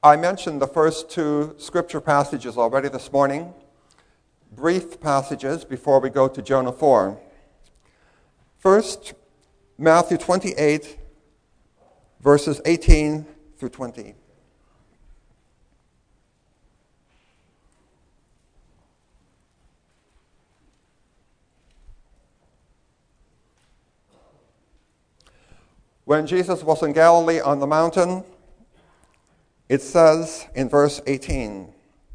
I mentioned the first two scripture passages already this morning, brief passages before we go to Jonah 4. First, Matthew 28, verses 18 through 20. When Jesus was in Galilee on the mountain, it says in verse 18,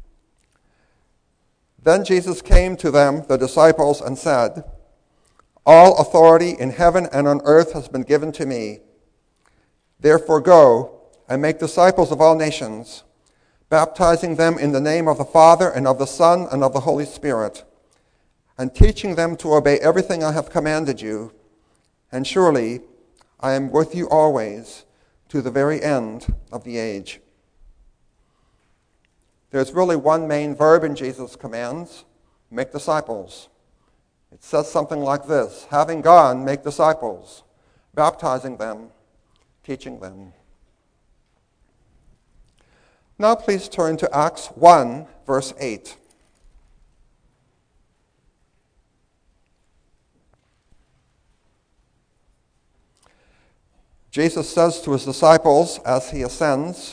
"Then Jesus came to them, the disciples, and said, 'All authority in heaven and on earth has been given to me. Therefore go and make disciples of all nations, baptizing them in the name of the Father and of the Son and of the Holy Spirit, and teaching them to obey everything I have commanded you. And surely I am with you always to the very end of the age.'" There's really one main verb in Jesus' commands: make disciples. It says something like this: having gone, make disciples, baptizing them, teaching them. Now please turn to Acts 1, verse 8. Jesus says to his disciples as he ascends,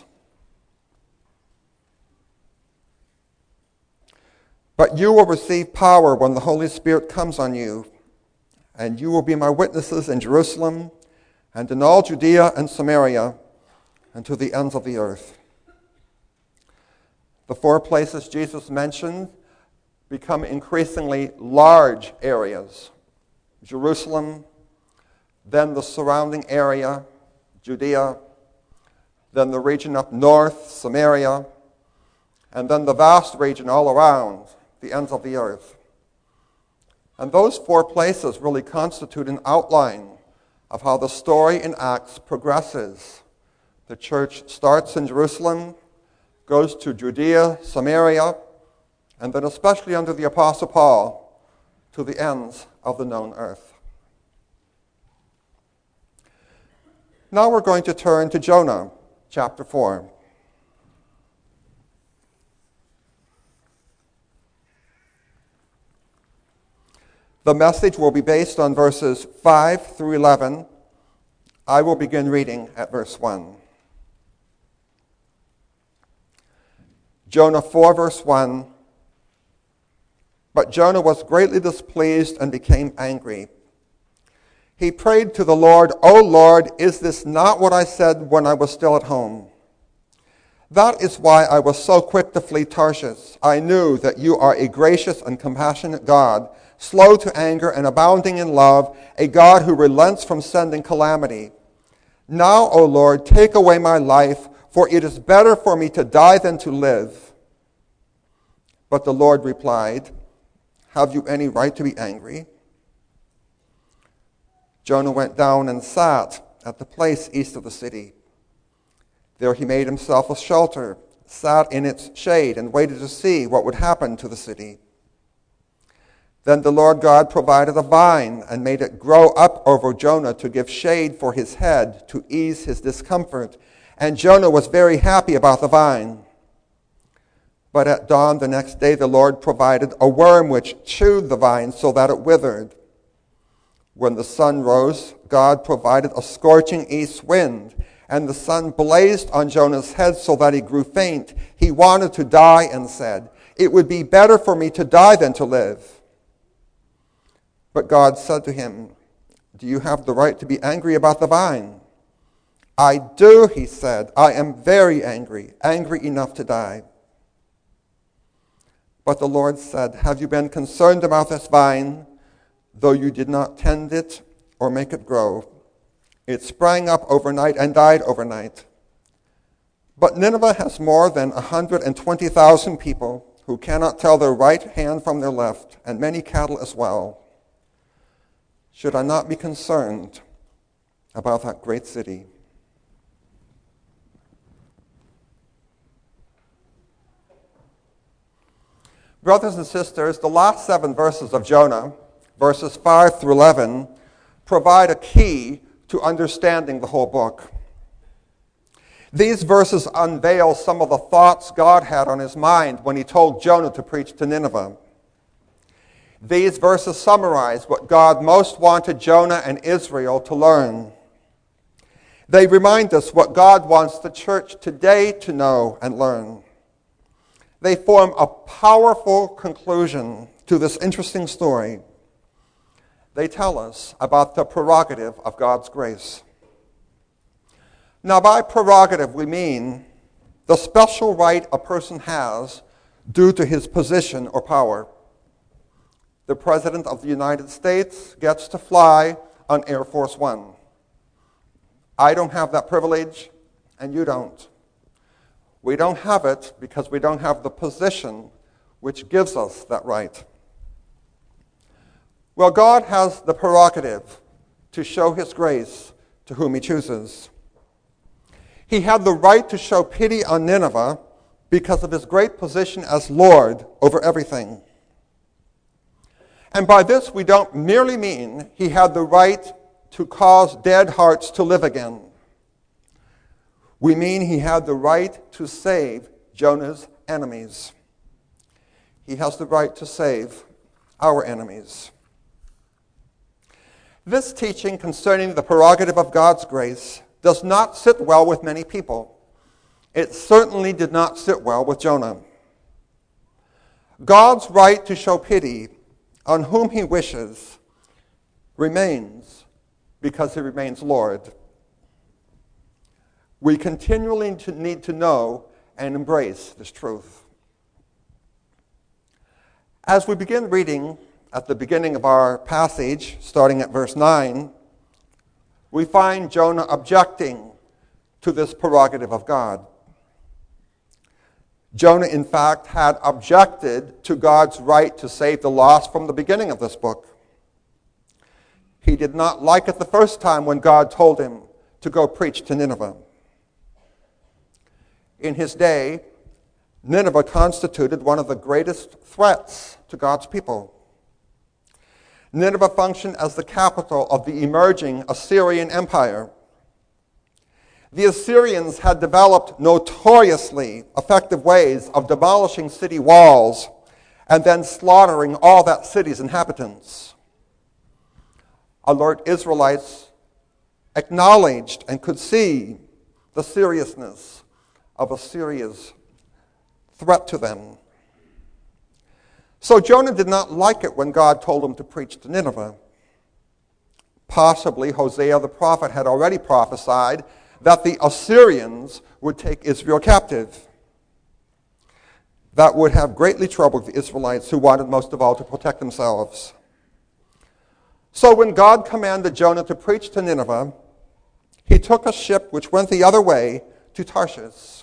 "But you will receive power when the Holy Spirit comes on you, and you will be my witnesses in Jerusalem and in all Judea and Samaria and to the ends of the earth." The four places Jesus mentioned become increasingly large areas: Jerusalem, then the surrounding area, Judea, then the region up north, Samaria, and then the vast region all around, the ends of the earth. And those four places really constitute an outline of how the story in Acts progresses. The church starts in Jerusalem, goes to Judea, Samaria, and then especially under the Apostle Paul, to the ends of the known earth. Now we're going to turn to Jonah, chapter 4. The message will be based on verses 5 through 11. I will begin reading at verse 1. Jonah 4, verse 1. "But Jonah was greatly displeased and became angry. He prayed to the Lord, 'O Lord, is this not what I said when I was still at home? That is why I was so quick to flee Tarshish. I knew that you are a gracious and compassionate God, slow to anger and abounding in love, a God who relents from sending calamity. Now, O Lord, take away my life, for it is better for me to die than to live.' But the Lord replied, 'Have you any right to be angry?' Jonah went down and sat at the place east of the city. There he made himself a shelter, sat in its shade, and waited to see what would happen to the city. Then the Lord God provided a vine and made it grow up over Jonah to give shade for his head, to ease his discomfort. And Jonah was very happy about the vine. But at dawn the next day the Lord provided a worm which chewed the vine so that it withered. When the sun rose, God provided a scorching east wind, and the sun blazed on Jonah's head so that he grew faint. He wanted to die and said, 'It would be better for me to die than to live.' But God said to him, 'Do you have the right to be angry about the vine?' 'I do,' he said. 'I am very angry, angry enough to die.' But the Lord said, 'Have you been concerned about this vine, though you did not tend it or make it grow? It sprang up overnight and died overnight. But Nineveh has more than 120,000 people who cannot tell their right hand from their left, and many cattle as well. Should I not be concerned about that great city?'" Brothers and sisters, the last 7 verses of Jonah, verses 5 through 11, provide a key to understanding the whole book. These verses unveil some of the thoughts God had on his mind when he told Jonah to preach to Nineveh. These verses summarize what God most wanted Jonah and Israel to learn. They remind us what God wants the church today to know and learn. They form a powerful conclusion to this interesting story. They tell us about the prerogative of God's grace. Now, by prerogative, we mean the special right a person has due to his position or power. The President of the United States gets to fly on Air Force One. I don't have that privilege, and you don't. We don't have it because we don't have the position which gives us that right. Well, God has the prerogative to show his grace to whom he chooses. He had the right to show pity on Nineveh because of his great position as Lord over everything. And by this, we don't merely mean he had the right to cause dead hearts to live again. We mean he had the right to save Jonah's enemies. He has the right to save our enemies. This teaching concerning the prerogative of God's grace does not sit well with many people. It certainly did not sit well with Jonah. God's right to show pity on whom he wishes remains because he remains Lord. We continually need to know and embrace this truth. As we begin reading at the beginning of our passage, starting at verse 9, we find Jonah objecting to this prerogative of God. Jonah, in fact, had objected to God's right to save the lost from the beginning of this book. He did not like it the first time when God told him to go preach to Nineveh. In his day, Nineveh constituted one of the greatest threats to God's people. Nineveh functioned as the capital of the emerging Assyrian Empire. The Assyrians had developed notoriously effective ways of demolishing city walls and then slaughtering all that city's inhabitants. Alert Israelites acknowledged and could see the seriousness of Assyria's threat to them. So Jonah did not like it when God told him to preach to Nineveh. Possibly Hosea the prophet had already prophesied that the Assyrians would take Israel captive. That would have greatly troubled the Israelites who wanted most of all to protect themselves. So when God commanded Jonah to preach to Nineveh, he took a ship which went the other way to Tarshish.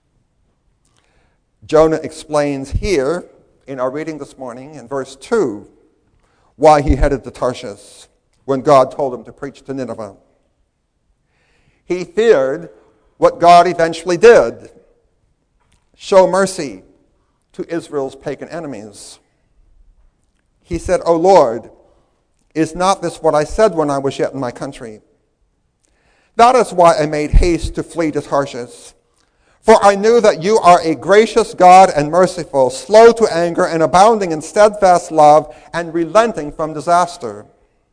Jonah explains here in our reading this morning in verse 2 why he headed to Tarshish when God told him to preach to Nineveh. He feared what God eventually did, show mercy to Israel's pagan enemies. He said, "O Lord, is not this what I said when I was yet in my country? That is why I made haste to flee to Tarshish. For I knew that you are a gracious God and merciful, slow to anger and abounding in steadfast love and relenting from disaster."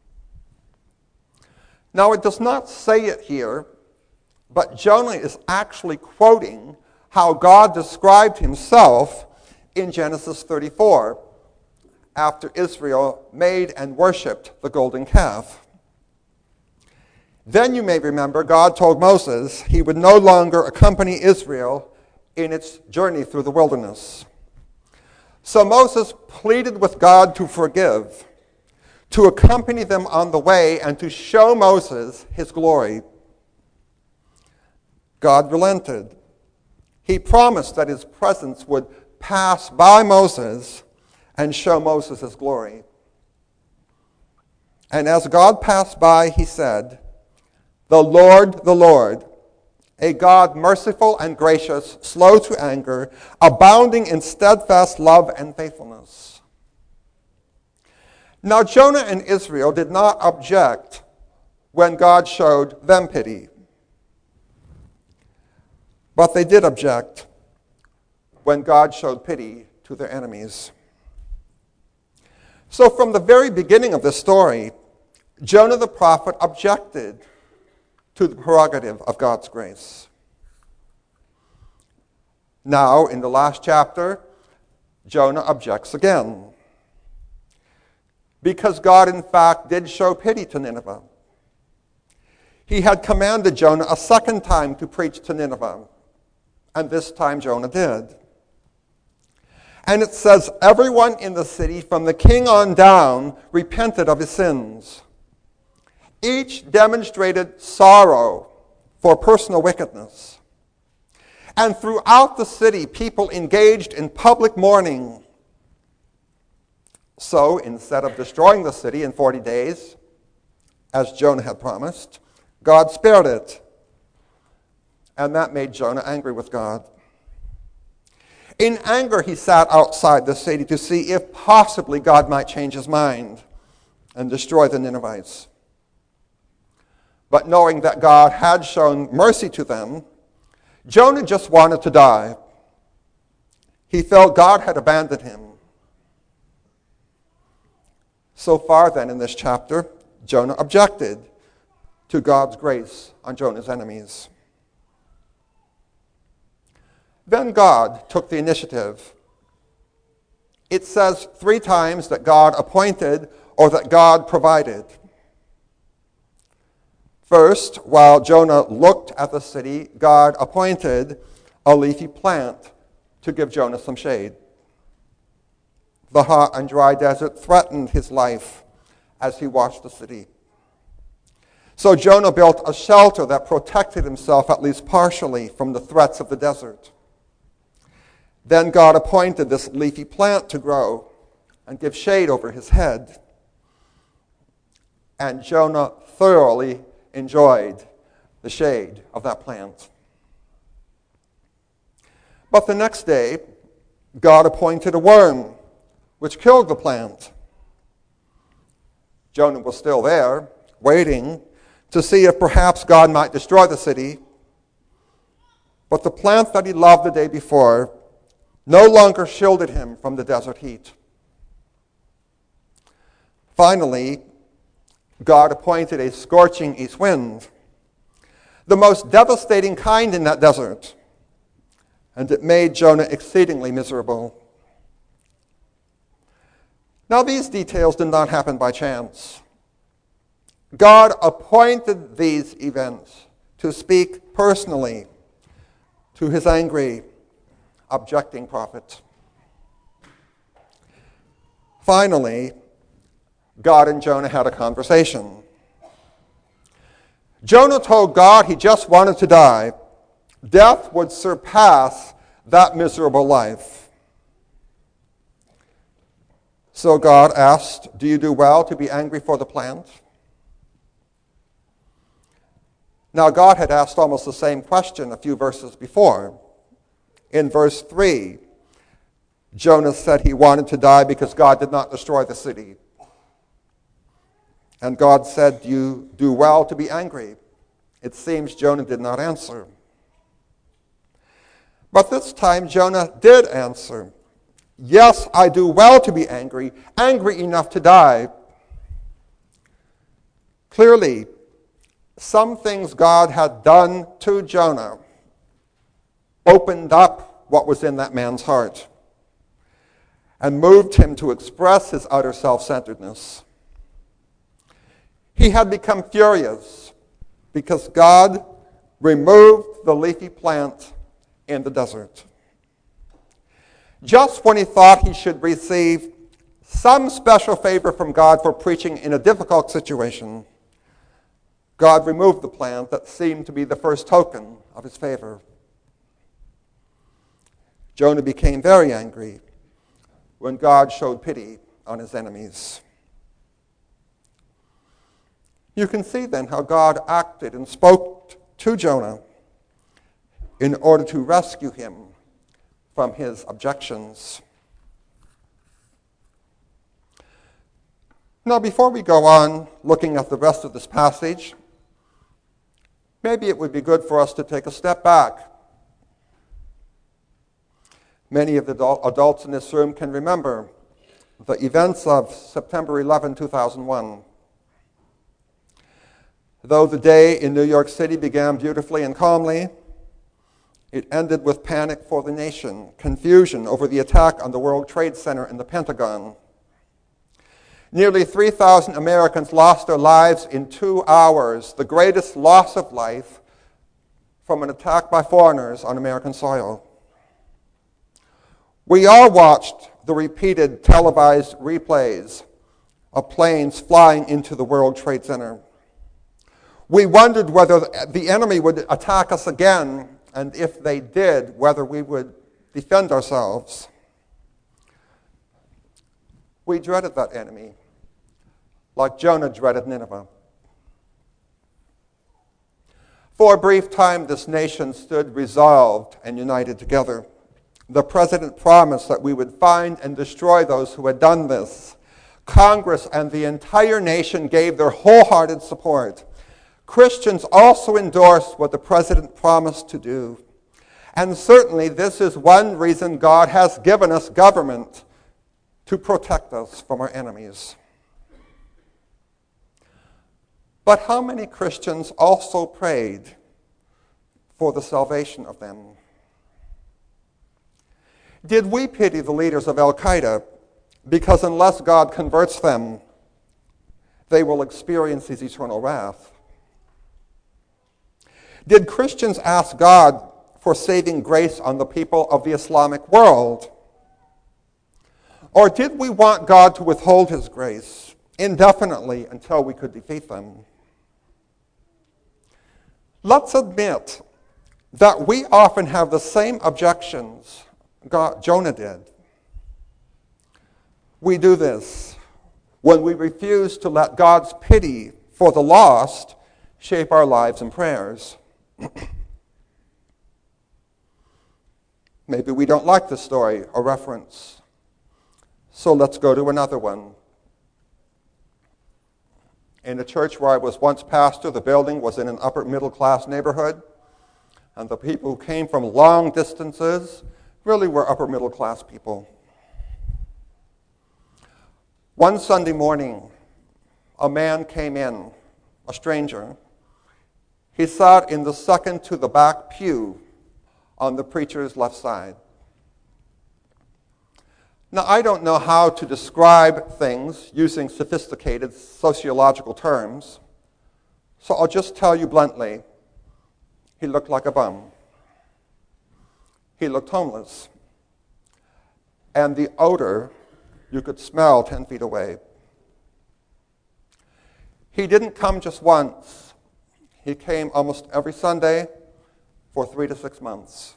Now it does not say it here, but Jonah is actually quoting how God described himself in Genesis 34, after Israel made and worshipped the golden calf. Then you may remember God told Moses he would no longer accompany Israel in its journey through the wilderness. So Moses pleaded with God to forgive, to accompany them on the way, and to show Moses his glory. God relented. He promised that his presence would pass by Moses and show Moses his glory. And as God passed by, he said, the Lord, a God merciful and gracious, slow to anger, abounding in steadfast love and faithfulness." Now Jonah and Israel did not object when God showed them pity. But they did object when God showed pity to their enemies. So from the very beginning of this story, Jonah the prophet objected to the prerogative of God's grace. Now, in the last chapter, Jonah objects again. Because God, in fact, did show pity to Nineveh. He had commanded Jonah a second time to preach to Nineveh, and this time Jonah did. And it says, everyone in the city, from the king on down, repented of his sins. Each demonstrated sorrow for personal wickedness. And throughout the city, people engaged in public mourning. So, instead of destroying the city in 40 days, as Jonah had promised, God spared it. And that made Jonah angry with God. In anger, he sat outside the city to see if possibly God might change his mind and destroy the Ninevites. But knowing that God had shown mercy to them, Jonah just wanted to die. He felt God had abandoned him. So far then in this chapter, Jonah objected to God's grace on Jonah's enemies. Then God took the initiative. It says 3 times that God appointed or that God provided. First, while Jonah looked at the city, God appointed a leafy plant to give Jonah some shade. The hot and dry desert threatened his life as he watched the city. So Jonah built a shelter that protected himself, at least partially, from the threats of the desert. Then God appointed this leafy plant to grow and give shade over his head. And Jonah thoroughly enjoyed the shade of that plant. But the next day, God appointed a worm, which killed the plant. Jonah was still there, waiting to see if perhaps God might destroy the city. But the plant that he loved the day before no longer shielded him from the desert heat. Finally, God appointed a scorching east wind, the most devastating kind in that desert, and it made Jonah exceedingly miserable. Now, these details did not happen by chance. God appointed these events to speak personally to his angry, objecting prophet. Finally, God and Jonah had a conversation. Jonah told God he just wanted to die. Death would surpass that miserable life. So God asked, "Do you do well to be angry for the plant?" Now God had asked almost the same question a few verses before. In verse 3, Jonah said he wanted to die because God did not destroy the city. And God said, "You do well to be angry." It seems Jonah did not answer. But this time Jonah did answer. "Yes, I do well to be angry, angry enough to die." Clearly, some things God had done to Jonah opened up what was in that man's heart and moved him to express his utter self-centeredness. He had become furious because God removed the leafy plant in the desert. Just when he thought he should receive some special favor from God for preaching in a difficult situation, God removed the plant that seemed to be the first token of his favor. Jonah became very angry when God showed pity on his enemies. You can see then how God acted and spoke to Jonah in order to rescue him from his objections. Now, before we go on looking at the rest of this passage, maybe it would be good for us to take a step back Many of the adults in this room can remember the events of September 11, 2001. Though the day in New York City began beautifully and calmly, it ended with panic for the nation, confusion over the attack on the World Trade Center and the Pentagon. Nearly 3,000 Americans lost their lives in 2 hours, the greatest loss of life from an attack by foreigners on American soil. We all watched the repeated televised replays of planes flying into the World Trade Center. We wondered whether the enemy would attack us again, and if they did, whether we would defend ourselves. We dreaded that enemy, like Jonah dreaded Nineveh. For a brief time, this nation stood resolved and united together. The president promised that we would find and destroy those who had done this. Congress and the entire nation gave their wholehearted support. Christians also endorsed what the president promised to do. And certainly this is one reason God has given us government, to protect us from our enemies. But how many Christians also prayed for the salvation of them? Did we pity the leaders of Al-Qaeda because unless God converts them, they will experience his eternal wrath? Did Christians ask God for saving grace on the people of the Islamic world? Or did we want God to withhold his grace indefinitely until we could defeat them? Let's admit that we often have the same objections Jonah did. We do this when we refuse to let God's pity for the lost shape our lives and prayers. Maybe we don't like the story or reference, so let's go to another one. In the church where I was once pastor, the building was in an upper middle class neighborhood, and the people who came from long distances really were upper middle class people. One Sunday morning, a man came in, a stranger. He sat in the second to the back pew on the preacher's left side. Now, I don't know how to describe things using sophisticated sociological terms, so I'll just tell you bluntly, he looked like a bum. He looked homeless. And the odor you could smell 10 feet away. He didn't come just once. He came almost every Sunday for 3 to 6 months.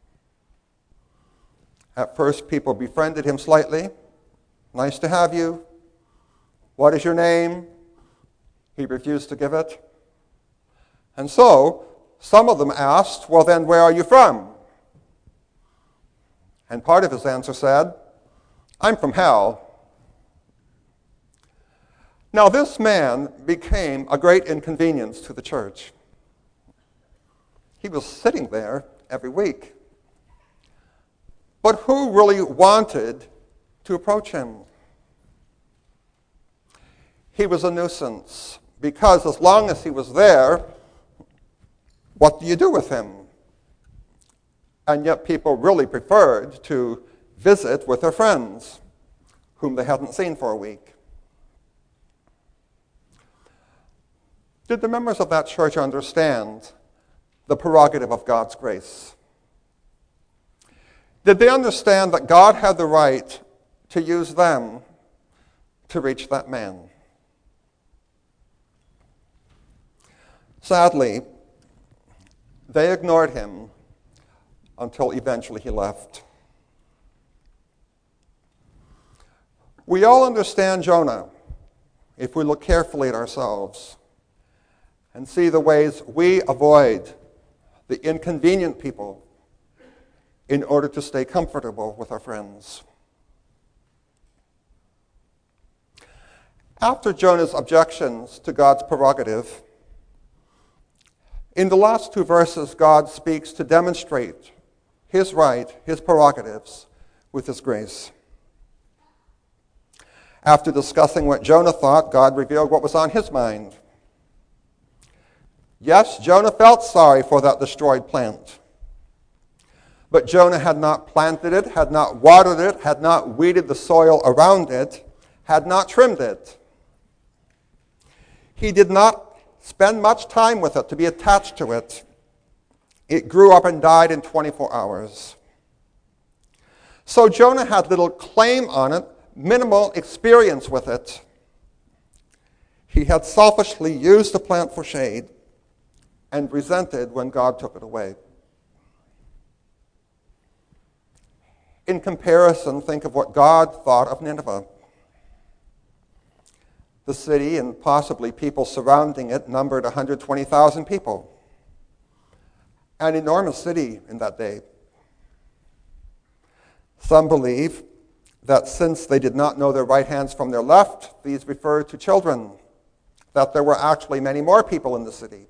At first, people befriended him slightly. Nice to have you. What is your name? He refused to give it. And so, some of them asked, well then, where are you from? And part of his answer said, I'm from hell. Now this man became a great inconvenience to the church. He was sitting there every week. But who really wanted to approach him? He was a nuisance, because as long as he was there, what do you do with him? And yet people really preferred to visit with their friends, whom they hadn't seen for a week. Did the members of that church understand the prerogative of God's grace? Did they understand that God had the right to use them to reach that man? Sadly, they ignored him until eventually he left. We all understand Jonah if we look carefully at ourselves and see the ways we avoid the inconvenient people in order to stay comfortable with our friends. After Jonah's objections to God's prerogative, in the last 2 verses, God speaks to demonstrate his right, his prerogatives, with his grace. After discussing what Jonah thought, God revealed what was on his mind. Yes, Jonah felt sorry for that destroyed plant. But Jonah had not planted it, had not watered it, had not weeded the soil around it, had not trimmed it. He did not spend much time with it to be attached to it. It grew up and died in 24 hours. So Jonah had little claim on it, minimal experience with it. He had selfishly used the plant for shade and resented when God took it away. In comparison, think of what God thought of Nineveh. The city and possibly people surrounding it numbered 120,000 people. An enormous city in that day. Some believe that since they did not know their right hands from their left, these referred to children, that there were actually many more people in the city.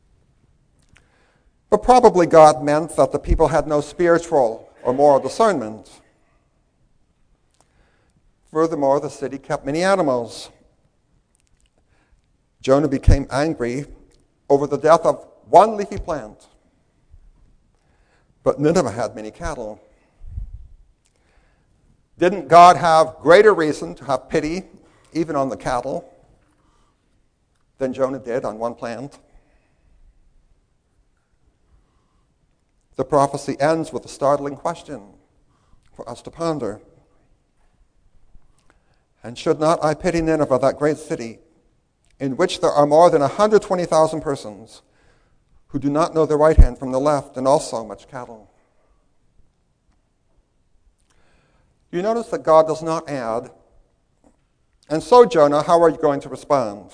But probably God meant that the people had no spiritual or moral discernment. Furthermore, the city kept many animals. Jonah became angry over the death of one leafy plant. But Nineveh had many cattle. Didn't God have greater reason to have pity even on the cattle than Jonah did on one plant? The prophecy ends with a startling question for us to ponder. And should not I pity Nineveh, that great city, in which there are more than 120,000 persons who do not know the right hand from the left, and also much cattle? You notice that God does not add, and so Jonah, how are you going to respond?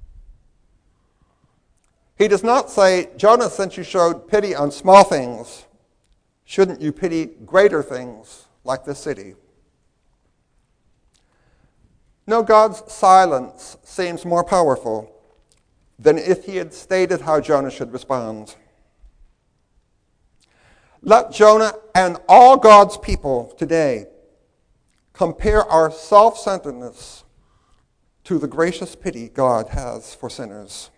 He does not say, Jonah, since you showed pity on small things, shouldn't you pity greater things like this city? No, God's silence seems more powerful than if he had stated how Jonah should respond. Let Jonah and all God's people today compare our self-centeredness to the gracious pity God has for sinners.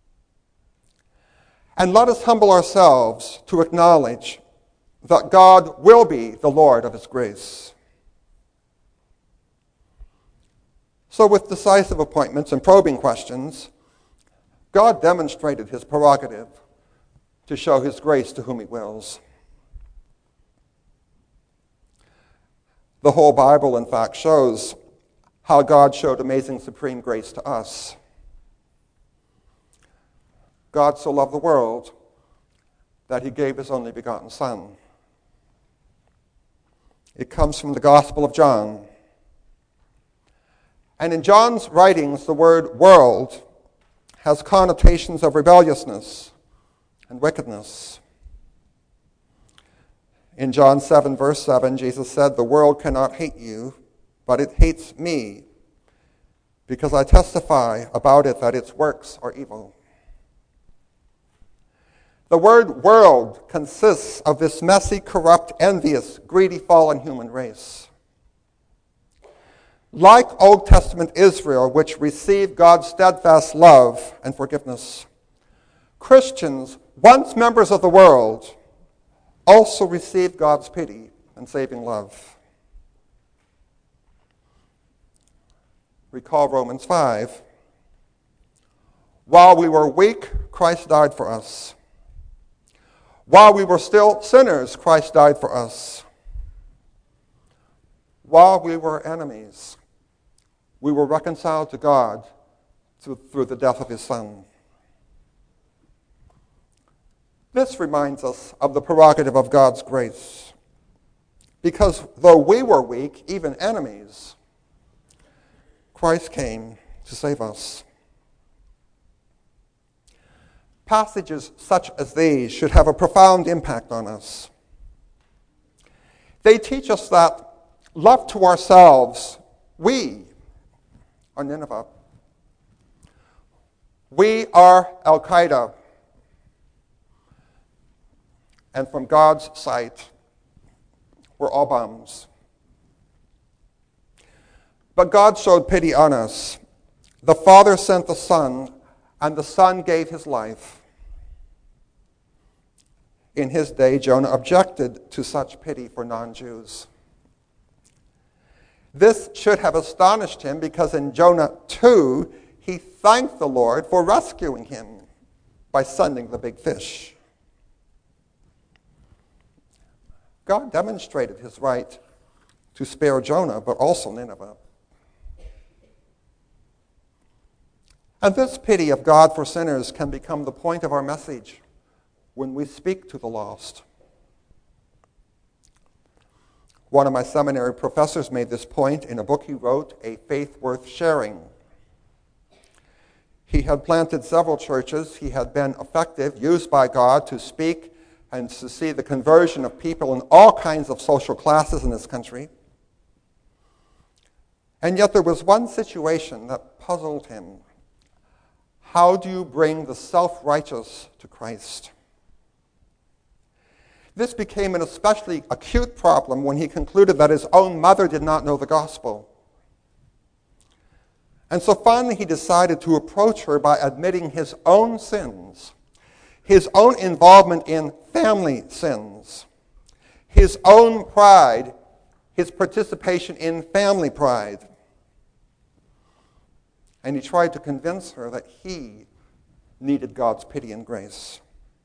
And let us humble ourselves to acknowledge that God will be the Lord of his grace. So with decisive appointments and probing questions, God demonstrated his prerogative to show his grace to whom he wills. The whole Bible, in fact, shows how God showed amazing supreme grace to us. God so loved the world that he gave his only begotten Son. It comes from the Gospel of John. And in John's writings, the word world has connotations of rebelliousness and wickedness. In John 7, verse 7, Jesus said, "The world cannot hate you, but it hates me, because I testify about it that its works are evil." The word world consists of this messy, corrupt, envious, greedy, fallen human race. Like Old Testament Israel, which received God's steadfast love and forgiveness, Christians, once members of the world, also received God's pity and saving love. Recall Romans 5. While we were weak, Christ died for us. While we were still sinners, Christ died for us. While we were enemies, we were reconciled to God through the death of his Son. This reminds us of the prerogative of God's grace. Because though we were weak, even enemies, Christ came to save us. Passages such as these should have a profound impact on us. They teach us that left to ourselves, we are Nineveh. We are Al-Qaeda. And from God's sight, were all bums. But God showed pity on us. The Father sent the Son, and the Son gave his life. In his day, Jonah objected to such pity for non-Jews. This should have astonished him because in Jonah 2, he thanked the Lord for rescuing him by sending the big fish. God demonstrated his right to spare Jonah, but also Nineveh. And this pity of God for sinners can become the point of our message when we speak to the lost. One of my seminary professors made this point in a book he wrote, A Faith Worth Sharing. He had planted several churches. He had been effective, used by God to speak and to see the conversion of people in all kinds of social classes in this country. And yet there was one situation that puzzled him. How do you bring the self-righteous to Christ? This became an especially acute problem when he concluded that his own mother did not know the gospel. And so finally he decided to approach her by admitting his own sins, his own involvement in family sins, his own pride, his participation in family pride. And he tried to convince her that he needed God's pity and grace.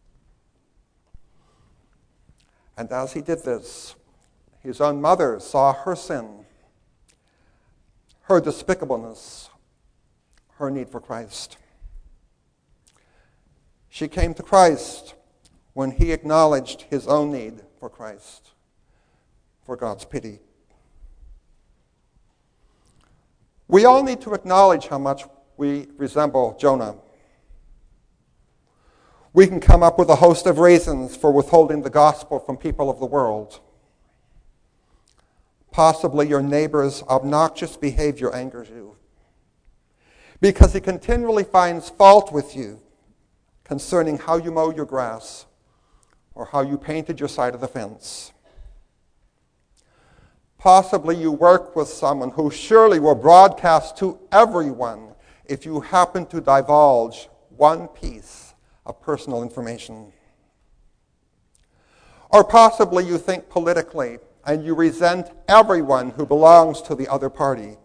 And as he did this, his own mother saw her sin, her despicableness, her need for Christ. She came to Christ when he acknowledged his own need for Christ, for God's pity. We all need to acknowledge how much we resemble Jonah. We can come up with a host of reasons for withholding the gospel from people of the world. Possibly your neighbor's obnoxious behavior angers you because he continually finds fault with you concerning how you mow your grass or how you painted your side of the fence. Possibly you work with someone who surely will broadcast to everyone if you happen to divulge one piece of personal information. Or possibly you think politically and you resent everyone who belongs to the other party.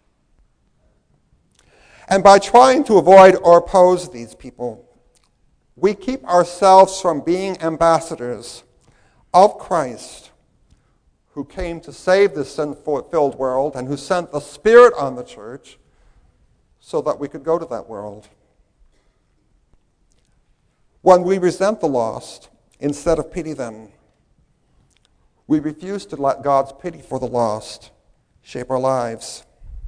And by trying to avoid or oppose these people, we keep ourselves from being ambassadors of Christ, who came to save this sin-filled world and who sent the Spirit on the church so that we could go to that world. When we resent the lost instead of pity them, we refuse to let God's pity for the lost shape our lives.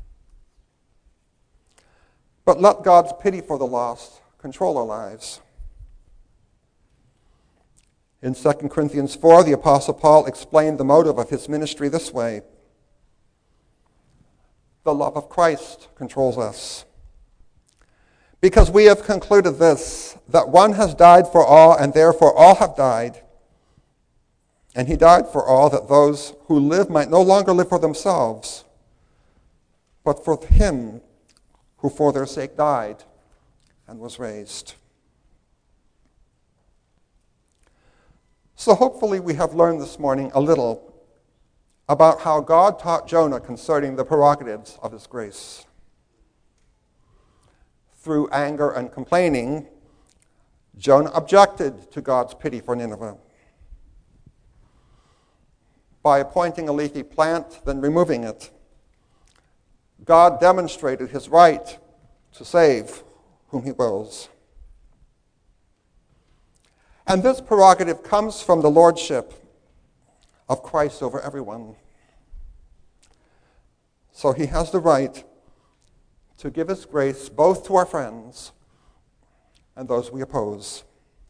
But let God's pity for the lost control our lives. In 2 Corinthians 4, the Apostle Paul explained the motive of his ministry this way: the love of Christ controls us. Because we have concluded this, that one has died for all, and therefore all have died. And he died for all, that those who live might no longer live for themselves, but for him who for their sake died and was raised. So hopefully we have learned this morning a little about how God taught Jonah concerning the prerogatives of his grace. Through anger and complaining, Jonah objected to God's pity for Nineveh. By appointing a leafy plant, then removing it, God demonstrated his right to save whom he wills. And this prerogative comes from the lordship of Christ over everyone. So he has the right to give his grace both to our friends and those we oppose.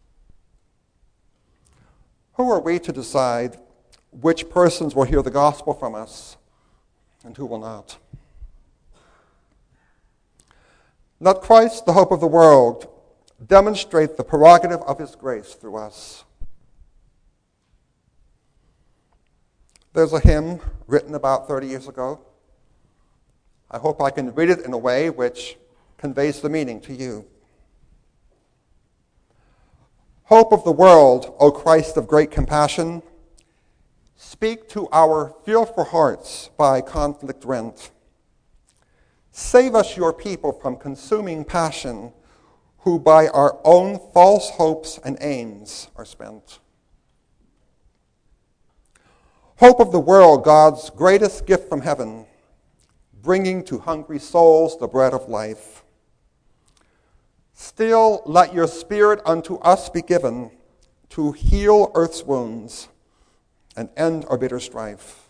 Who are we to decide which persons will hear the gospel from us and who will not? Let Christ, the hope of the world, demonstrate the prerogative of his grace through us. There's a hymn written about 30 years ago. I hope I can read it in a way which conveys the meaning to you. Hope of the world, O Christ of great compassion, speak to our fearful hearts by conflict rent. Save us, your people, from consuming passion, who by our own false hopes and aims are spent. Hope of the world, God's greatest gift from heaven, bringing to hungry souls the bread of life. Still, let your Spirit unto us be given to heal earth's wounds and end our bitter strife.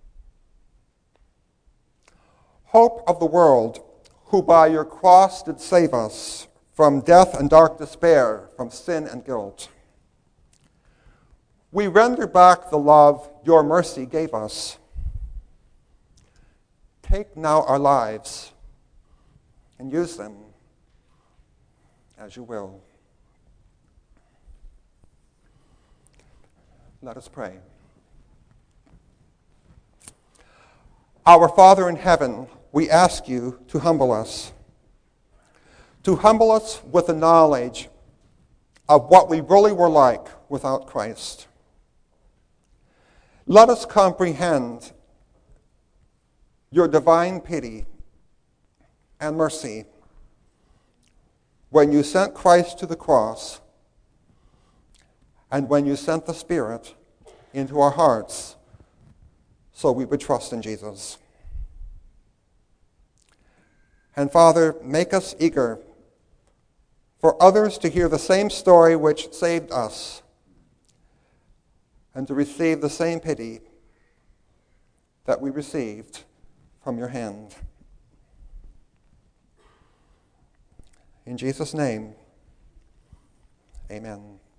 Hope of the world, who by your cross did save us from death and dark despair, from sin and guilt. We render back the love your mercy gave us. Take now our lives and use them as you will. Let us pray. Our Father in heaven, we ask you to humble us with the knowledge of what we really were like without Christ. Let us comprehend your divine pity and mercy when you sent Christ to the cross and when you sent the Spirit into our hearts so we would trust in Jesus. And Father, make us eager for others to hear the same story which saved us and to receive the same pity that we received from your hand. In Jesus' name, amen.